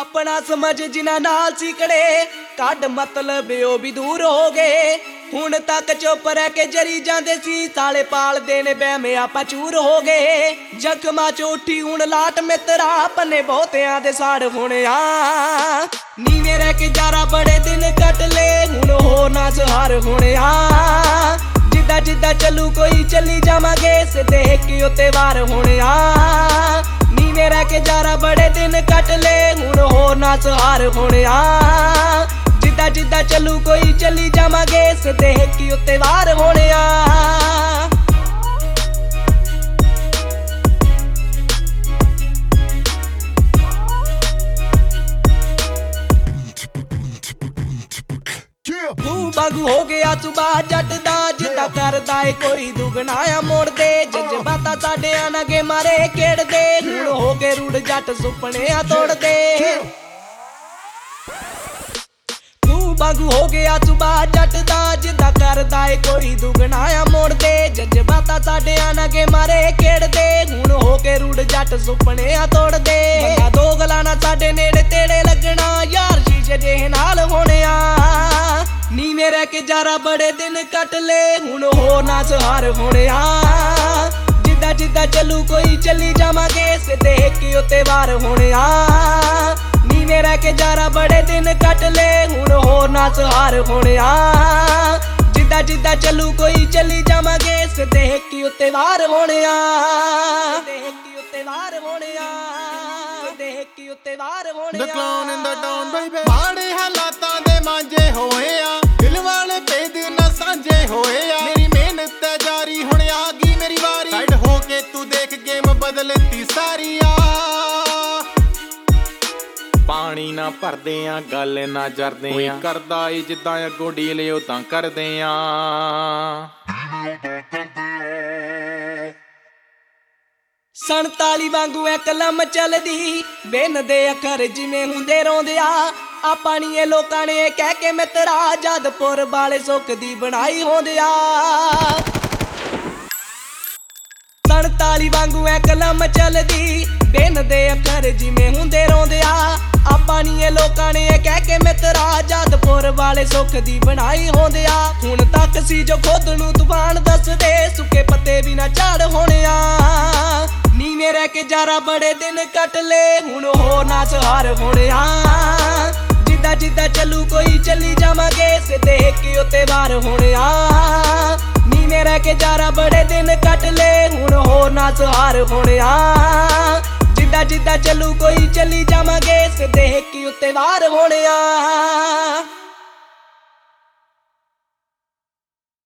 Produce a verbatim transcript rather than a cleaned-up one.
अपना समझ जिन्हां नाल सीकड़े कड मतलब ओ भी दूर हो गए। हुण तक चुप रह के जरी जांदे सी साले पालदे ने बैमे आपां चूर हो गए। जख्मां च उठी हुण लाट मित्रा पन्ने बहुतियां दे साड़ हुण आ नीवें रह के यारा बड़े दिन कट ले हुण हो ना सहार हुण आ जिद्दां जिद्दां चलू कोई चली जावांगे सिद्धे हिक्की उत्ते वार हुण आ नीवें रह के यारा बड़े दिन कट ले हुण हो ना सहार हुण आ जिद्दां जिद्दां चलू कोई चली जावांगे सिद्धे हिक्की उत्ते वार हुण आ। तू बागू हो गया सुबह जट दा जिद्दां करदा ए कोई दुगनाया मोड़ दे जज्बाता साडे आनागे मारे खेड़ दे हुण हो के रूड़ जट सुपने तोड़ दे। बागू हो गया सुबह जट दा जिद्दां करदा ए कोई दुगनाया मोड़ दे जज्बाता साडे आनागे मारे खेड़ दे हुण हो के रूड़ जट सुपने तोड़ दे। दो गलाना साडे नेड़े तेड़े लगना यार शीशे जेहे नाल होने आ नीवें रह के यारा बड़े दिन कट ले हुण हो ना सहार होने आ जिद्दां जिद्दां चलू कोई चली जावांगे सिद्धे हिक्की उत्ते वार होने आ नीवें रह के यारा बड़े दिन कट ले हुण हो ना सहार हुण आ जिद्दां जिद्दां चलू कोई चली जावांगे सिद्धे हिक्की उत्ते वार हुण आ सिद्धे हिक्की उत्ते वार हुण आ सिद्धे हिक्की उत्ते वार हुण आ। The clown in the town baby माड़े हालातां दे मांजे होए आ दिल वाले भेद ना सांझे होए आ मेरी मेहनत ते जारी हुण आ गई मेरी वारी साइड हो के तू देख गेम बदलती सारी आ पानी ना भरदे आ गल ना जरदे आ करदा ए जिद्दां अगों डील उदां करदे आ। संताली वांगू एक कलम चलदी बिन दे अखर जिवें हुंदे रोंदिया आपां नी ए लोकां ने कह के मित्रा जदपुर वाले सुख दी बनाई होंदिया। संताली वांगू एक कलम चलदी बिन दे अखर जिवें हुंदे रोंदिया आपां नी ए लोकां ने कह के मित्रा जदपुर वाले सुख दी बनाई होंदिया। हुण तक सी जो खुद नू तूफान दसदे सुके पत्ते भी ना झाड़ होने आ नीवें रह के यारा बड़े दिन कट ले हुण हो ना सहार हुण आ जिद्दां जिद्दां चलू कोई चली जावांगे सिद्धे हिक्की उत्ते वार हुण आ नीवें रह के यारा बड़े दिन कट ले हुण हो ना सहार हुण आ जिद्दां जिद्दां चलू कोई चली जावांगे सिद्धे हिक्की उत्ते वार हुण आ।